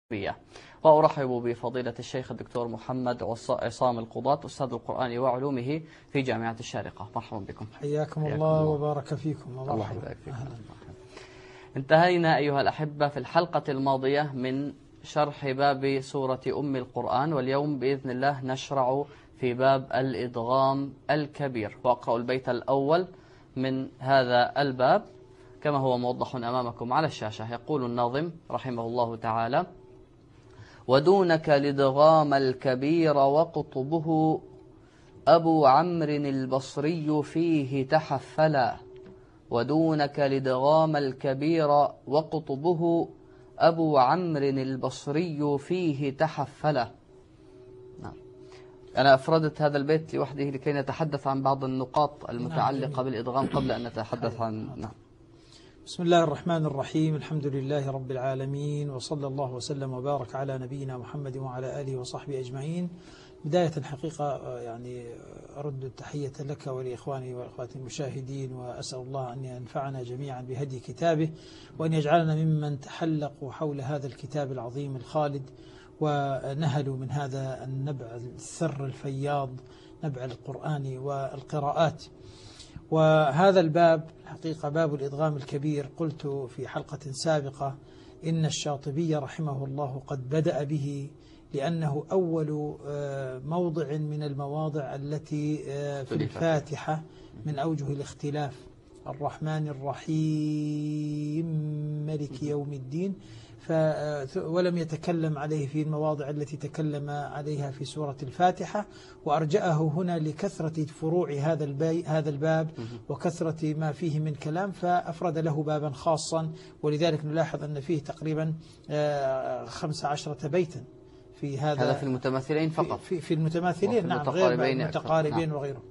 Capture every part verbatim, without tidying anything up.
العربية. وأرحب بفضيلة الشيخ الدكتور محمد عصام القضاة أستاذ القرآن وعلومه في جامعة الشارقة. مرحبا بكم. حياكم الله وبارك فيكم. الله يبارك فيكم. انتهينا أيها الأحبة في الحلقة الماضية من شرح باب سورة أم القرآن، واليوم بإذن الله نشرع في باب الإدغام الكبير، وأقرأ البيت الأول من هذا الباب كما هو موضح أمامكم على الشاشة. يقول الناظم رحمه الله تعالى: ودونك الإدغام الكبير وقطبه أبو عمرو البصري فيه تحفلا. ودونك الإدغام الكبير وقطبه أبو عمرو البصري فيه تحفلا. نعم. أنا أفردت هذا البيت لوحده لكي نتحدث عن بعض النقاط المتعلقة بالإدغام قبل أن نتحدث عن نعم. بسم الله الرحمن الرحيم. الحمد لله رب العالمين، وصلى الله وسلم وبارك على نبينا محمد وعلى آله وصحبه أجمعين. بداية حقيقة يعني أرد التحية لك ولإخواني وأخواتي المشاهدين، وأسأل الله أن ينفعنا جميعا بهدي كتابه، وأن يجعلنا ممن تحلقوا حول هذا الكتاب العظيم الخالد ونهلوا من هذا النبع الثر الفياض، نبع القرآن والقراءات. وهذا الباب حقيقة باب الإدغام الكبير، قلت في حلقة سابقة إن الشاطبي رحمه الله قد بدأ به لأنه أول موضع من المواضع التي في الفاتحة من أوجه الاختلاف. الرحمن الرحيم ملك يوم الدين، ولم يتكلم عليه في المواضع التي تكلم عليها في سورة الفاتحة، وأرجأه هنا لكثرة فروع هذا الباب هذا الباب وكثرة ما فيه من كلام، فأفرد له بابا خاصا. ولذلك نلاحظ أن فيه تقريبا خمس عشرة بيتا في هذا هذا في المتماثلين فقط، في, في المتماثلين نعم، غير المتقاربين نعم. وغيره.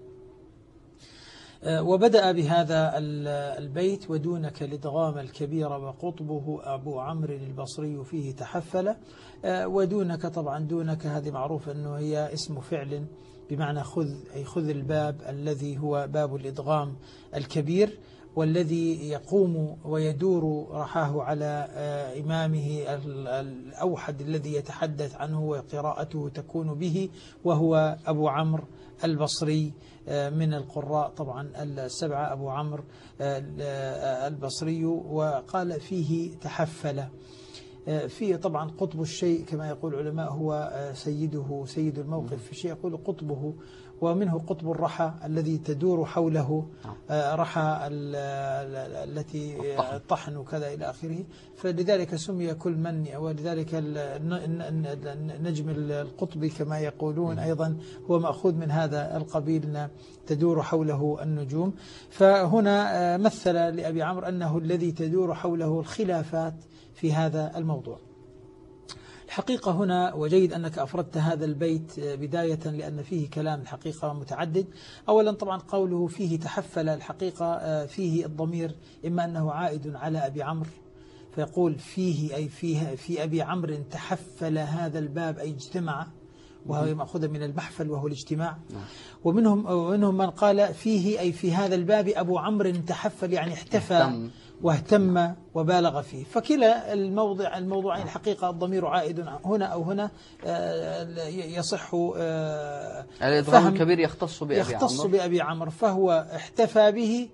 وبدأ بهذا البيت: ودونك الإدغام الكبير وقطبه أبو عمرو البصري فيه تحفل. ودونك طبعا دونك هذه معروف أنه هي اسم فعل بمعنى خذ، أي خذ الباب الذي هو باب الإدغام الكبير، والذي يقوم ويدور رحاه على إمامه الأوحد الذي يتحدث عنه وقراءته تكون به، وهو أبو عمرو البصري من القراء طبعا السبعة، أبو عمرو البصري. وقال فيه تحفل. فيه طبعا قطب الشيء كما يقول العلماء هو سيده، سيد الموقف في شيء، يقول قطبه، ومنه قطب الرحى الذي تدور حوله رحى التي الطحن وكذا إلى آخره، فلذلك سمي كل من، ولذلك النجم القطبي كما يقولون أيضا هو مأخوذ من هذا القبيل، تدور حوله النجوم. فهنا مثل لأبي عمرو أنه الذي تدور حوله الخلافات في هذا الموضوع. الحقيقة هنا وجيد أنك أفردت هذا البيت بداية لأن فيه كلام الحقيقة متعدد. أولا طبعا قوله فيه تحفل، الحقيقة فيه الضمير إما أنه عائد على أبي عمرو، فيقول فيه أي فيه في أبي عمرو تحفل هذا الباب أي اجتمع، وهو مأخوذ من المحفل وهو الاجتماع. ومنهم ومنهم من قال فيه أي في هذا الباب أبو عمرو تحفل يعني احتفى واهتم وبالغ فيه. فكلا الموضع الموضوعين الحقيقة الضمير عائد هنا أو هنا يصح الإدغام الكبير يختص بأبي يختص بأبي عمرو، فهو احتفى به،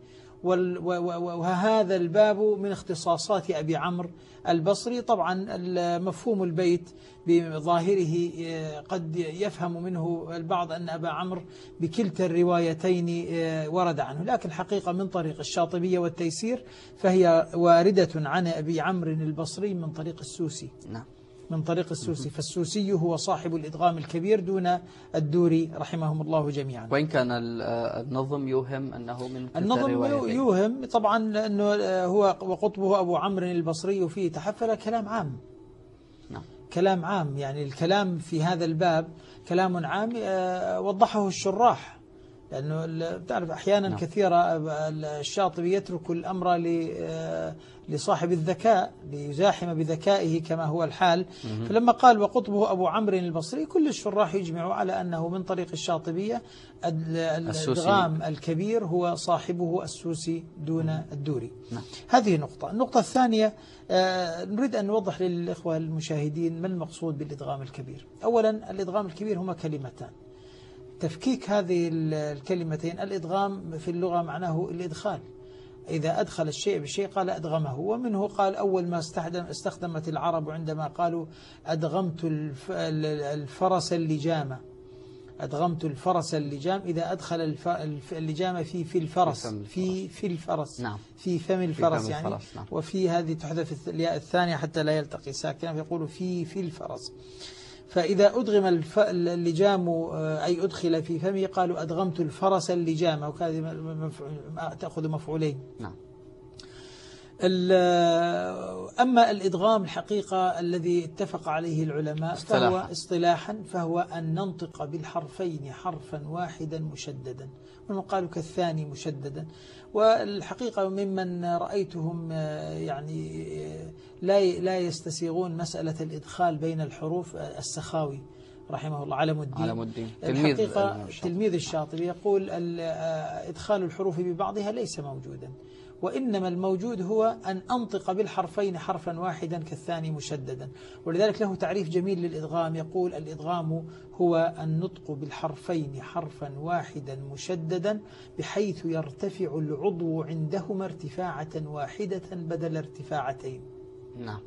وهذا الباب من اختصاصات أبي عمرو البصري. طبعا مفهوم البيت بظاهره قد يفهم منه البعض أن أبا عمرو بكلتا الروايتين ورد عنه، لكن حقيقة من طريق الشاطبية والتيسير فهي واردة عن أبي عمرو البصري من طريق السوسي. نعم، من طريق السوسي، فالسوسي هو صاحب الإدغام الكبير دون الدوري رحمهم الله جميعا. وإن كان النظم يوهم أنه من النظم يوهم طبعا أنه هو وقطبه أبو عمرو البصري فيه تحفل، كلام عام. نعم. كلام عام، يعني الكلام في هذا الباب كلام عام وضحه الشراح لأنه تعرف أحيانا نعم. كثيرة الشاطبي يترك الأمر لصاحب الذكاء ليزاحم بذكائه كما هو الحال. مم. فلما قال وقطبه أبو عمرو البصري كل الشراح يجمعوا على أنه من طريق الشاطبية الإدغام الكبير هو صاحبه السوسي دون الدوري. نعم. هذه نقطة. النقطة الثانية نريد أن نوضح للإخوة المشاهدين ما المقصود بالإدغام الكبير. أولا الإدغام الكبير هما كلمتان، تفكيك هذه الكلمتين. الإدغام في اللغة معناه الإدخال، إذا أدخل الشيء بشيء قال أدغمه، ومنه قال أول ما استخدمت العرب عندما قالوا أدغمت الفرس اللجام، أدغمت الفرس اللجام، إذا أدخل اللجام في في الفرس في في الفرس نعم. في فم الفرس في يعني الفرس نعم. وفي هذه تحذف الياء الثانية حتى لا يلتقي ساكنا فيقولوا في في الفرس. فإذا أدغم اللجام أي أدخل في فمه قالوا أدغمت الفرس اللجام، وكذا تأخذ مفعولين نعم. أما الإدغام الحقيقة الذي اتفق عليه العلماء اصطلاحا. فهو اصطلاحا فهو أن ننطق بالحرفين حرفا واحدا مشددا، وقالوا كالثاني مشددا. والحقيقة ممن رأيتهم يعني لا لا يستسيغون مسألة الإدخال بين الحروف السخاوي رحمه الله علم الدين, علم الدين. الحقيقة تلميذ الشاطبي يقول إدخال الحروف ببعضها ليس موجودا، وإنما الموجود هو أن أنطق بالحرفين حرفا واحدا كالثاني مشددا. ولذلك له تعريف جميل للإدغام، يقول الإدغام هو النطق بالحرفين حرفا واحدا مشددا بحيث يرتفع العضو عندهما ارتفاعة واحدة بدل ارتفاعتين. نعم.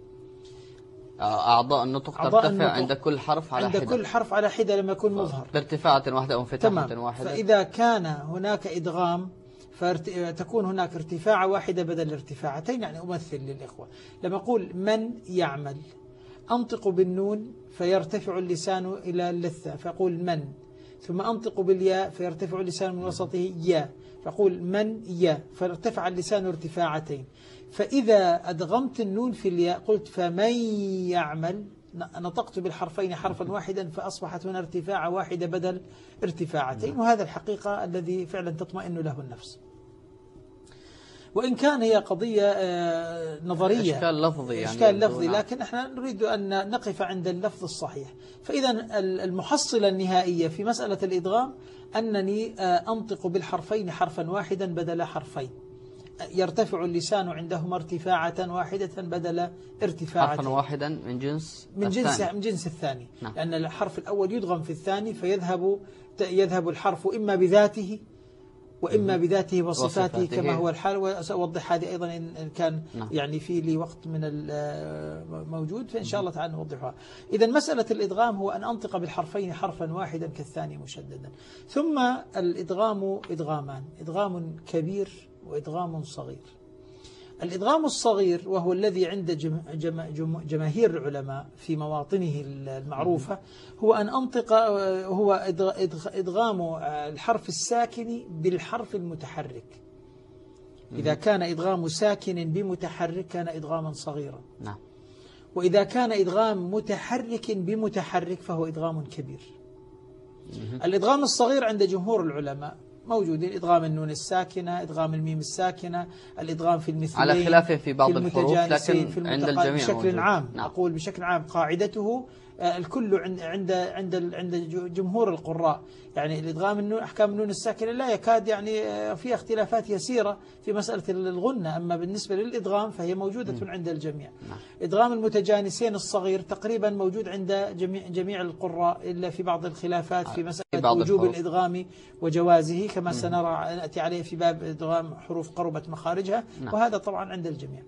أعضاء النطق أعضاء ترتفع النطق عند كل حرف على عند حدة، كل حرف على حدة لما يكون مظهر بارتفاعة واحدة أو انفتاحة واحدة. فإذا كان هناك إدغام فتكون هناك ارتفاع واحدة بدل ارتفاعتين. يعني أمثل للإخوة لما أقول من يعمل أنطق بالنون فيرتفع اللسان إلى اللثة فأقول من، ثم أنطق بالياء فيرتفع اللسان من وسطه يا فأقول من يا فارتفع اللسان ارتفاعتين. فإذا أدغمت النون في الياء قلت فمن يعمل نطقت بالحرفين حرفا واحدا فأصبحت هنا ارتفاع واحدة بدل ارتفاعتين. وهذا الحقيقة الذي فعلا تطمئن له النفس، وإن كان هي قضية نظرية إشكال لفظي يعني إشكال لفظي لكن احنا نريد أن نقف عند اللفظ الصحيح. فإذا المحصلة النهائية في مسألة الإدغام أنني أنطق بالحرفين حرفا واحدا بدل حرفين، يرتفع اللسان عندهما ارتفاعة واحدة بدل ارتفاعة حرفا واحدا من جنس من جنس الثاني. من جنس الثاني نعم. لأن الحرف الأول يدغم في الثاني فيذهب يذهب الحرف إما بذاته وإما بذاته وصفاته كما هو الحال. وسأوضح هذه أيضا إن كان نعم. يعني في لي وقت من الموجود فإن شاء الله تعالى نوضحها. إذا مسألة الإدغام هو أن أنطق بالحرفين حرفا واحدا كالثاني مشددا. ثم الإدغام إدغامان، إدغام كبير وإدغام صغير. الإدغام الصغير وهو الذي عند جم جم جماهير العلماء في مواطنه المعروفة هو أن أنطق هو إدغام الحرف الساكن بالحرف المتحرك. إذا كان إدغام ساكن بمتحرك كان إدغاما صغيرا، نعم. وإذا كان إدغام متحرك بمتحرك فهو إدغام كبير. الإدغام الصغير عند جمهور العلماء موجودين، إدغام النون الساكنة، إدغام الميم الساكنة، الإدغام في المثلين على خلافه في بعض في الحروف لكن في عند الجميع بشكل موجود. عام نعم. أقول بشكل عام قاعدته الكل عند عند عند عند جمهور القراء. يعني الإدغام النون أحكام النون الساكنة لا يكاد يعني فيها اختلافات يسيرة في مسألة الغنة، أما بالنسبة للإدغام فهي موجودة م. عند الجميع. نعم. إدغام المتجانسين الصغير تقريبا موجود عند جميع جميع القراء إلا في بعض الخلافات في مسألة وجوب الحروف. الإدغام وجوازه كما م. سنرى نأتي عليه في باب إدغام حروف قربت مخارجها. نعم. وهذا طبعا عند الجميع.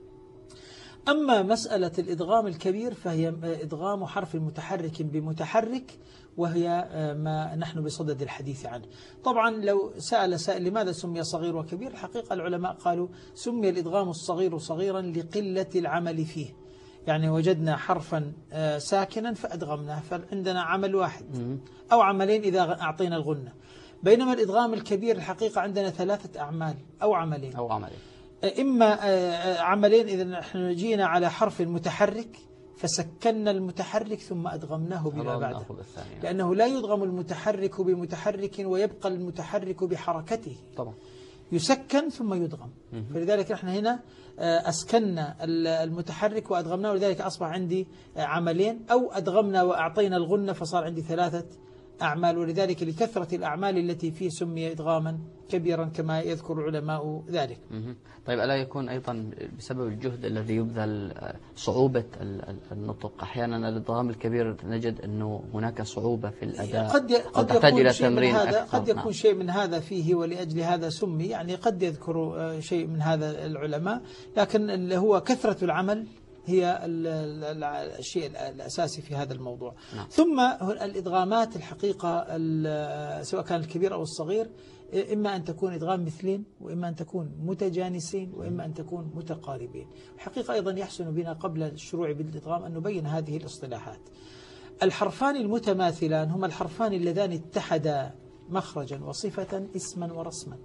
أما مسألة الإدغام الكبير فهي إدغام حرف متحرك بمتحرك، وهي ما نحن بصدد الحديث عنه. طبعا لو سأل سائل لماذا سمي صغير وكبير، الحقيقة العلماء قالوا سمي الإدغام الصغير صغيرا لقلة العمل فيه. يعني وجدنا حرفا ساكنا فأدغمناه فعندنا عمل واحد أو عملين إذا أعطينا الغنة، بينما الإدغام الكبير الحقيقة عندنا ثلاثة أعمال أو عملين أو عملين إما عملين إذا نحن جينا على حرف متحرك فسكنا المتحرك ثم أدغمناه بما بعده، الثانية. لأنه لا يدغم المتحرك بمتحرك ويبقى المتحرك بحركته، طبعا يسكن ثم يدغم. فلذلك نحن هنا أسكننا المتحرك وأدغمناه، ولذلك أصبح عندي عملين، أو أدغمنا وأعطينا الغنة فصار عندي ثلاثة أعمال. ولذلك لكثرة الأعمال التي فيه سمي إدغاما كبيرا كما يذكر العلماء ذلك. طيب ألا يكون أيضا بسبب الجهد الذي يبذل صعوبة النطق؟ أحيانا الإدغام الكبير نجد أنه هناك صعوبة في الأداء، قد قد تحتاج إلى شيء من تمرين هذا، أكثر. قد يكون نعم. شيء من هذا فيه ولأجل هذا سمي، يعني قد يذكر شيء من هذا العلماء، لكن اللي هو كثرة العمل هي الشيء الأساسي في هذا الموضوع. نعم. ثم الإدغامات الحقيقة سواء كان الكبير أو الصغير، إما أن تكون إدغام مثلين، وإما أن تكون متجانسين، وإما أن تكون متقاربين. الحقيقة أيضا يحسن بنا قبل الشروع بالإدغام أن نبين هذه الاصطلاحات. الحرفان المتماثلان هما الحرفان اللذان اتحدا مخرجا وصفة اسما ورسما.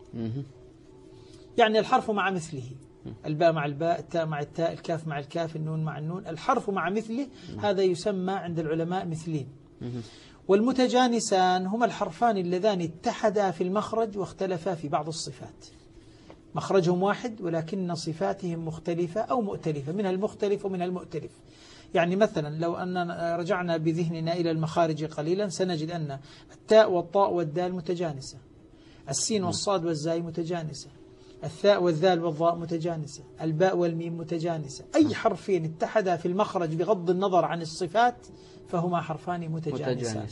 يعني الحرف مع مثله، الباء مع الباء، التاء مع التاء، الكاف مع الكاف، النون مع النون، الحرف مع مثله، هذا يسمى عند العلماء مثلين. والمتجانسان هما الحرفان اللذان اتحدا في المخرج واختلفا في بعض الصفات. مخرجهم واحد ولكن صفاتهم مختلفة أو مؤتلفة، منها المختلف ومنها المؤتلف. يعني مثلا لو أننا رجعنا بذهننا إلى المخارج قليلا سنجد أن التاء والطاء والدال متجانسة، السين والصاد والزاي متجانسة، الثاء والذال والضاء متجانسة، الباء والميم متجانسة. أي حرفين اتحدا في المخرج بغض النظر عن الصفات فهما حرفان متجانسان.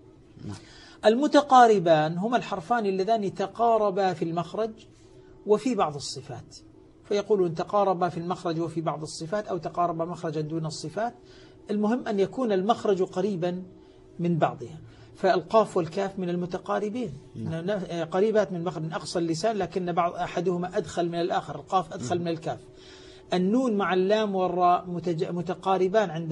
المتقاربان هما الحرفان اللذان تقاربا في المخرج وفي بعض الصفات، فيقولون تقاربا في المخرج وفي بعض الصفات، أو تقاربا مخرجا دون الصفات. المهم أن يكون المخرج قريبا من بعضها. فالقاف والكاف من المتقاربين، قريبات من مخرج أقصى اللسان، لكن بعض أحدهما أدخل من الآخر، القاف أدخل من الكاف. النون مع اللام والراء متقاربان عند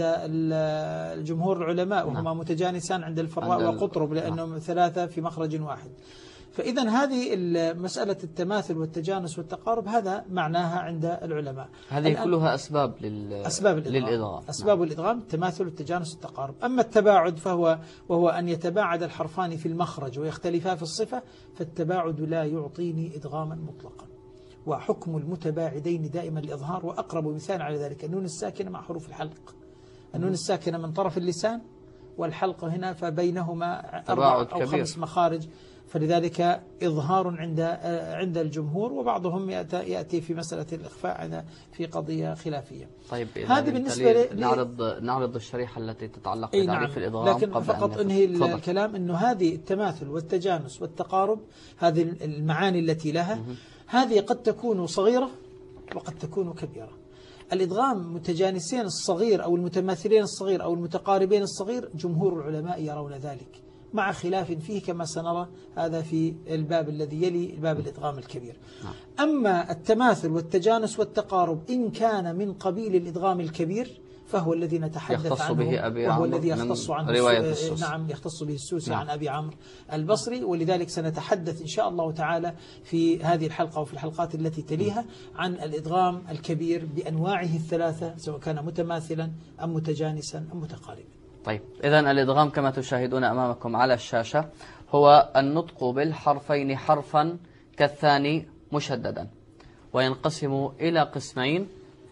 الجمهور العلماء، وهما متجانسان عند الفراء وقطرب، لأنهم ثلاثة في مخرج واحد. فإذا هذه مسألة التماثل والتجانس والتقارب هذا معناها عند العلماء. هذه كلها أسباب لل... أسباب الإدغام. للإدغام. أسباب نعم. الإدغام التماثل والتجانس والتقارب. أما التباعد فهو وهو أن يتباعد الحرفان في المخرج ويختلفا في الصفة، فالتباعد لا يعطيني إدغاما مطلقا. وحكم المتباعدين دائما الإظهار، وأقرب مثال على ذلك النون الساكنة مع حروف الحلق. النون الساكنة من طرف اللسان، والحلق هنا فبينهما أربع أو كبير. خمس مخارج، فلذلك إظهار عند عند الجمهور، وبعضهم يأتي في مسألة الإخفاء في قضية خلافية. طيب هذه بالنسبة لي نعرض نعرض الشريحة التي تتعلق بتعريف نعم. الإدغام، لكن قبل فقط أنهي الكلام أنه هذه التماثل والتجانس والتقارب، هذه المعاني التي لها م- هذه قد تكون صغيرة وقد تكون كبيرة. الإدغام متجانسين الصغير أو المتماثلين الصغير أو المتقاربين الصغير، جمهور العلماء يرون ذلك، مع خلاف فيه كما سنرى هذا في الباب الذي يلي الباب الإدغام الكبير. أما التماثل والتجانس والتقارب إن كان من قبيل الإدغام الكبير فهو الذي نتحدث عنه، به أبي وهو الذي يختص عنه رواية نعم يختص به السوسي نعم. عن أبي عمرو البصري. ولذلك سنتحدث إن شاء الله تعالى في هذه الحلقة وفي الحلقات التي تليها عن الإدغام الكبير بأنواعه الثلاثة، سواء كان متماثلا أم متجانسا أم متقاربا. طيب إذا الإدغام كما تشاهدون أمامكم على الشاشة هو النطق بالحرفين حرفا كالثاني مشددا، وينقسم إلى قسمين: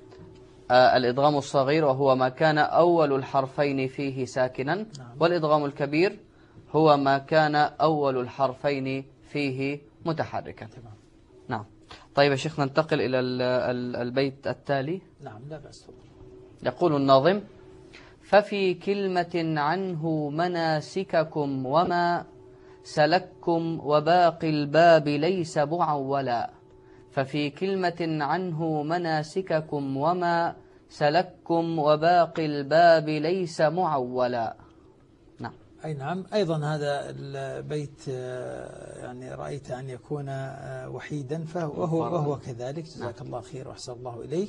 آه الإدغام الصغير وهو ما كان أول الحرفين فيه ساكنا، نعم. والإدغام الكبير هو ما كان أول الحرفين فيه متحركا. تمام. نعم. طيب يا شيخ ننتقل إلى البيت التالي. نعم لا بأس. يقول الناظم: ففي كلمة عنه مناسككم وما سلككم وباقي الباب ليس معولا. ففي كلمة عنه مناسككم وما سلككم وباقي الباب ليس معولا. نعم. أي نعم. أيضا هذا البيت يعني رأيت أن يكون وحيدا فهو وهو كذلك. جزاك الله خير وأحسن الله إليك.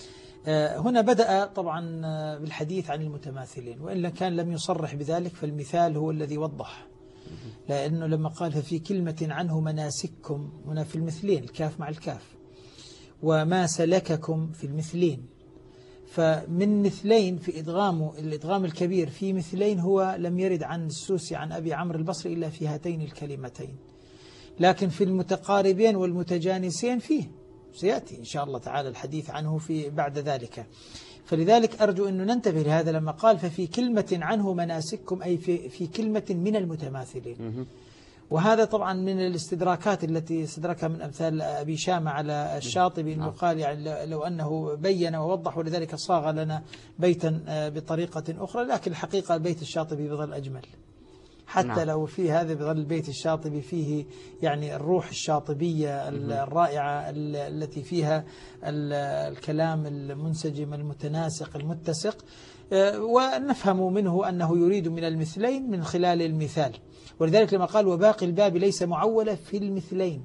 هنا بدأ طبعا بالحديث عن المتماثلين، وإن كان لم يصرح بذلك فالمثال هو الذي وضح، لأنه لما قال ففي كلمة عنه مناسككم، هنا في المثلين الكاف مع الكاف، وما سلككم في المثلين، فمن مثلين في إدغامه الإدغام الكبير في مثلين هو لم يرد عن السوسي عن أبي عمرو البصري إلا في هاتين الكلمتين، لكن في المتقاربين والمتجانسين فيه سيأتي إن شاء الله تعالى الحديث عنه في بعد ذلك. فلذلك أرجو أن ننتبه لهذا لما قال ففي كلمة عنه مناسككم، أي في, في كلمة من المتماثلين. وهذا طبعا من الاستدراكات التي استدركها من أمثال أبي شامة على الشاطبي، أنه قال يعني لو أنه بين ووضح، ولذلك صاغ لنا بيتا بطريقة أخرى، لكن الحقيقة البيت الشاطبي بظل أجمل، حتى نعم. لو في هذا بظل البيت الشاطبي فيه يعني الروح الشاطبية الرائعة التي فيها الكلام المنسجم المتناسق المتسق، ونفهم منه أنه يريد من المثلين من خلال المثال. ولذلك لما قال وباقي الباب ليس معولة في المثلين،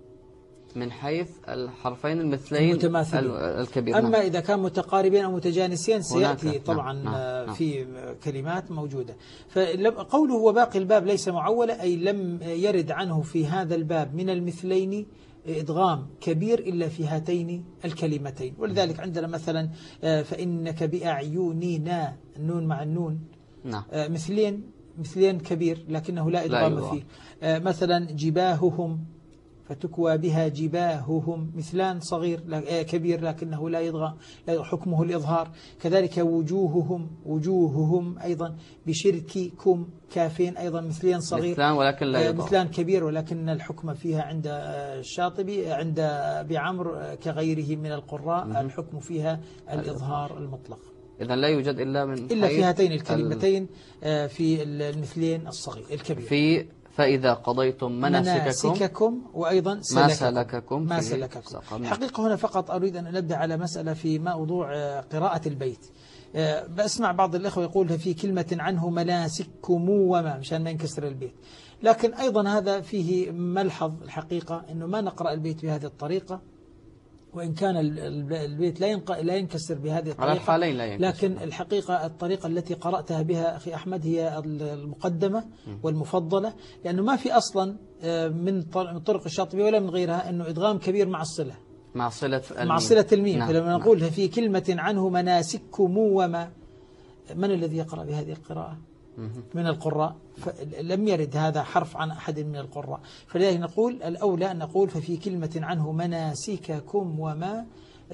من حيث الحرفين المثلين المتماثلين الكبير. أما إذا كان متقاربين أو متجانسين سيأتي طبعا نعم. نعم. في كلمات موجودة. فقوله وباقي الباب ليس معولة أي لم يرد عنه في هذا الباب من المثلين إدغام كبير إلا في هاتين الكلمتين. ولذلك عندنا مثلا فإنك بأعيننا، النون مع النون نعم. مثلين مثلين كبير لكنه لا إدغام فيه. مثلا جباههم فتكوى بها جباههم، مثلان صغير كبير لكنه لا يضغى حكمه الإظهار. كذلك وجوههم وجوههم أيضا بشرككم كافين أيضا مثلين صغير مثلان ولكن لا يضغى، مثلان كبير ولكن الحكم فيها عند الشاطبي عند أبي عمرو كغيره من القراء الحكم فيها الإظهار المطلق. إذن لا يوجد إلا من إلا في هاتين الكلمتين في المثلين الصغير الكبير. في فإذا قضيتم مناسككم, مناسككم وأيضا سلككم ما سلككم ما سلككم. الحقيقة هنا فقط أريد أن نبدأ على مسألة في موضوع قراءة البيت. بسمع بعض الإخوة يقول في كلمة عنه مناسككم وما، مشان ما ينكسر البيت. لكن أيضا هذا فيه ملحظ الحقيقة أنه ما نقرأ البيت بهذه الطريقة، وإن كان البيت لا لا ينكسر بهذه الطريقة، على الحالين لا ينكسر. لكن الحقيقة الطريقة التي قرأتها بها أخي أحمد هي المقدمة والمفضلة، لأنه ما في أصلا من طرق الشاطبي ولا من غيرها أنه إدغام كبير مع الصلة مع صلة الميم, مع صلة الميم. نعم. فلما نقول في كلمة عنه مناسككم وما، من الذي يقرأ بهذه القراءة من القراء؟ لم يرد هذا حرف عن أحد من القراء. فلذلك نقول الأولى أن نقول ففي كلمة عنه مناسككم وما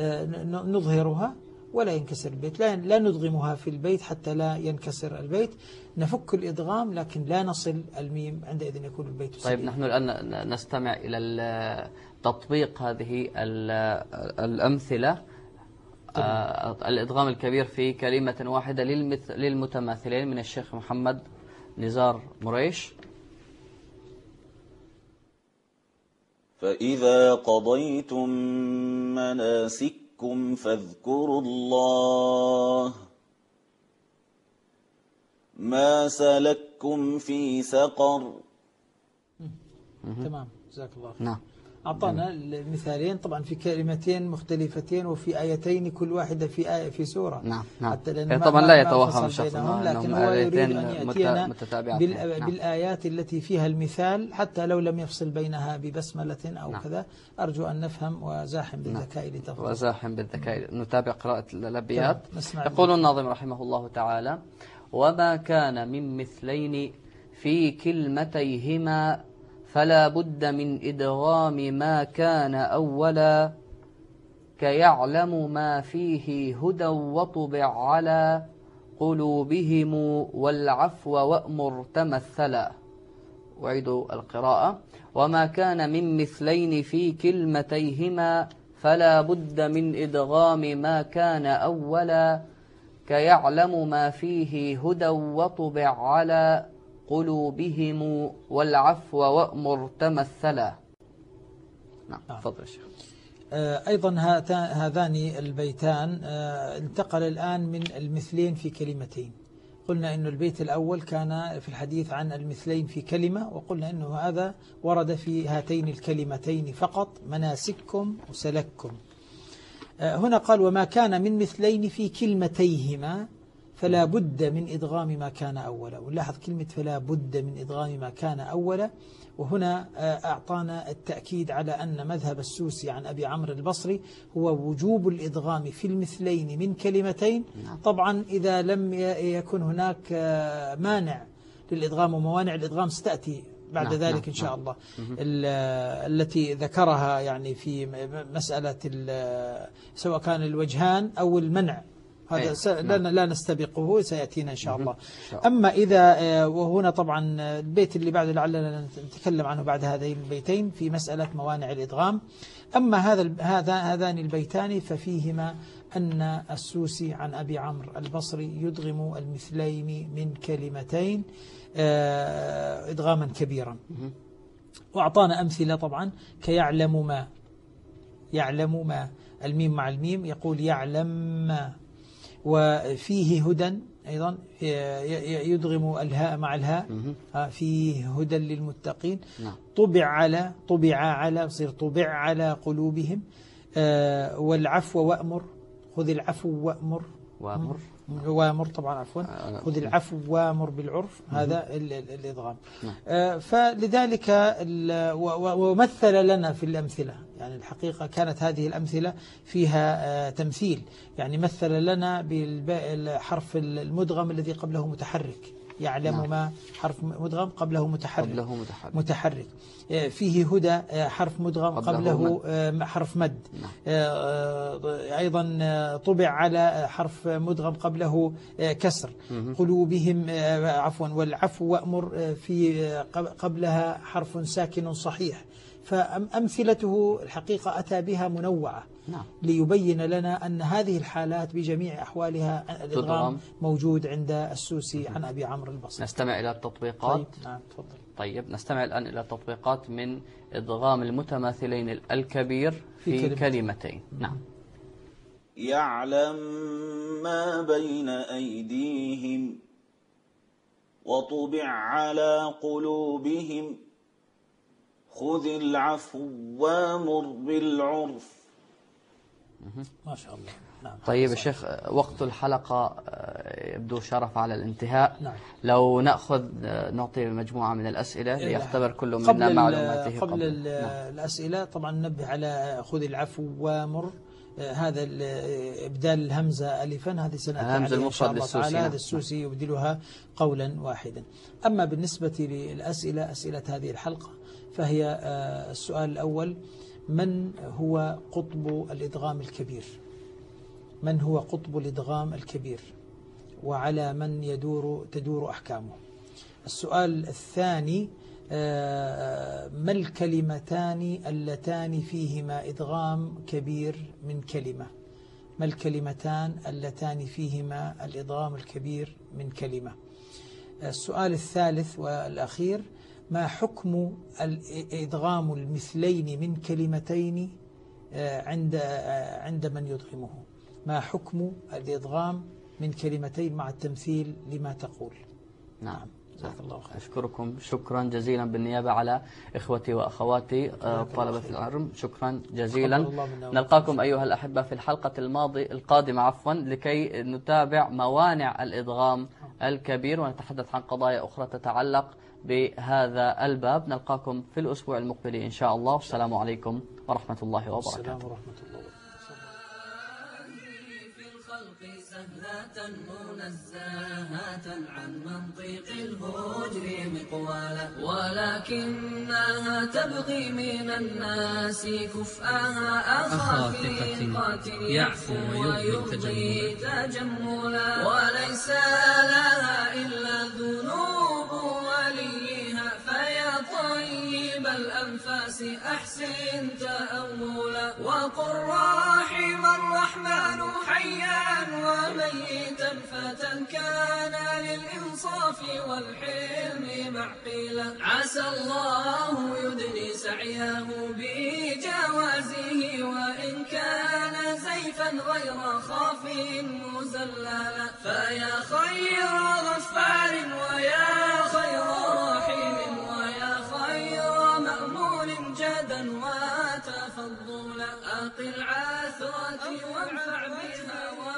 نظهرها ولا ينكسر البيت، لا لا ندغمها في البيت حتى لا ينكسر البيت، نفك الإدغام لكن لا نصل الميم، عندئذ يكون البيت صحيح. طيب نحن الآن نستمع إلى تطبيق هذه الأمثلة. آه الإدغام الكبير في كلمة واحدة للمتماثلين من الشيخ محمد نزار مريش. فإذا قضيتم مناسككم فاذكروا الله ما سلككم في سقر. تمام، جزاك الله خير. نعم. أعطانا المثالين طبعا في كلمتين مختلفتين وفي آيتين كل واحدة في آية في سورة. نعم نعم. حتى طبعا لا يتوهم الشخص لكن هو يريد أن يأتينا بال... نعم. بالآيات التي فيها المثال حتى لو لم يفصل بينها ببسملة أو نعم. كذا. أرجو أن نفهم وزاحم بالذكاء نعم. لتفضل. وزاحم بالذكاء. نتابع قراءة الأبيات. يقول الناظم رحمه الله تعالى: وما كان من مثلين في كلمتيهما فلا بد من إدغام ما كان أولا كيعلم ما فيه هدى وطبع على قلوبهم والعفو وأمر تمثلا. أعيد القراءة: وما كان من مثلين في كلمتيهما فلا بد من إدغام ما كان أولا كيعلم ما فيه هدى وطبع على قلوبهم والعفو وأمر تمثلا. نعم تفضل شيخ. أيضا هذان البيتان انتقل الآن من المثلين في كلمتين. قلنا إنه البيت الأول كان في الحديث عن المثلين في كلمة، وقلنا إنه هذا ورد في هاتين الكلمتين فقط، مناسككم وسلككم. هنا قال وما كان من مثلين في كلمتيهما فلا بد من إدغام ما كان أولا. ونلاحظ كلمة فلا بد من إدغام ما كان أولا، وهنا أعطانا التأكيد على أن مذهب السوسي عن أبي عمرو البصري هو وجوب الإدغام في المثلين من كلمتين، طبعا إذا لم يكن هناك مانع للإدغام، وموانع الإدغام ستأتي بعد نعم ذلك إن شاء الله نعم. التي ذكرها يعني في مسألة سواء كان الوجهان أو المنع، هذا س... نعم. لا نستبقه، سيأتينا إن شاء الله. أما إذا وهنا طبعا البيت اللي بعده لعلنا نتكلم عنه بعد هذين البيتين في مسألة موانع الإدغام. أما هذا هذا هذان البيتان ففيهما أن السوسي عن أبي عمرو البصري يدغم المثلين من كلمتين إدغاما كبيرا، وأعطانا أمثلة طبعا كيعلم ما، يعلم ما الميم مع الميم يقول يعلم ما، وفيه هدى أيضا يدغم الهاء مع الهاء فيه هدى للمتقين. طبع على، طبع على يصير طبع على قلوبهم. والعفو وأمر، خذ العفو وأمر، وأمر وامر طبعا عفوا خذ العفو وامر بالعرف، هذا الإدغام. فلذلك ومثل لنا في الأمثلة، يعني الحقيقة كانت هذه الأمثلة فيها تمثيل، يعني مثل لنا بالحرف المدغم الذي قبله متحرك، يعلم نعم. ما حرف مدغم قبله متحرك, قبله متحرك. متحرك فيه هدى حرف مدغم قبله, قبله مد. حرف مد نعم. أيضا طبع على حرف مدغم قبله كسر. مه. قلوبهم عفوا والعفو وأمر في قبلها حرف ساكن صحيح. فأمثلته الحقيقة أتى بها منوعة نعم. ليبين لنا أن هذه الحالات بجميع أحوالها الإدغام موجود عند السوسي عن أبي عمرو البصري. نستمع إلى التطبيقات. طيب نعم تفضل. طيب نستمع الآن إلى التطبيقات من إدغام المتماثلين الكبير في, في كلمتين. نعم. يعلم ما بين أيديهم وطبع على قلوبهم خذ العفو وامر بالعرف. ما شاء الله. نعم. طيب يا شيخ، وقت الحلقة يبدو شرف على الانتهاء. نعم. لو نأخذ نعطي مجموعة من الأسئلة ليختبر كل منا معلوماته قبل, قبل الأسئلة. طبعا ننبه على خذ العفو وامر، هذا إبدال الهمزة ألفا، هذه سنة إن شاء الله تعالى. هذا السوسي يبدلها قولا واحدا. أما بالنسبة للأسئلة، أسئلة هذه الحلقة، فهي السؤال الأول: من هو قطب الإدغام الكبير؟ من هو قطب الإدغام الكبير وعلى من يدور تدور أحكامه؟ السؤال الثاني: ما الكلمتان اللتان فيهما إدغام كبير من كلمة؟ ما الكلمتان اللتان فيهما الإدغام الكبير من كلمة؟ السؤال الثالث والأخير: ما حكم الإدغام المثلين من كلمتين عند عند من يدغمه؟ ما حكم الإدغام من كلمتين مع التمثيل لما تقول؟ نعم. الله خير. أشكركم شكرا جزيلا بالنيابة على إخوتي وأخواتي طلبة العلم، شكرا جزيلا. نلقاكم أيها الأحبة في الحلقة الماضي القادمة عفوا لكي نتابع موانع الإدغام الكبير ونتحدث عن قضايا أخرى تتعلق بهذا الباب. نلقاكم في الأسبوع المقبل إن شاء الله. والسلام عليكم ورحمة الله وبركاته. السلام ورحمة الله. منزهة عن منطق الهجر مقوالا، ولكنها تبغي من الناس كفءها أخا ثقة يعفو ويبغي تجملا، وليس لها إلا ذنوب وليها، فيا طيب الأنفاس أحسن تأولا، وقل رحم الرحمن حيا وميتا فتى كان للإنصاف والحلم معقلا، عسى الله يدني سعيه بجوازه، وإن كان زيفا غير خاف مزللا، فيا خير غفار ويا خير رحيم ويا خير مأمون جدا وتفضلا، أقل عثرة وانفع بها